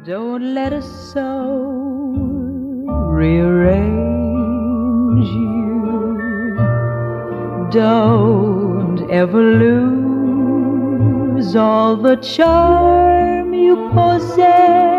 Don't let a soul rearrange you. Don't ever lose all the charm you possess.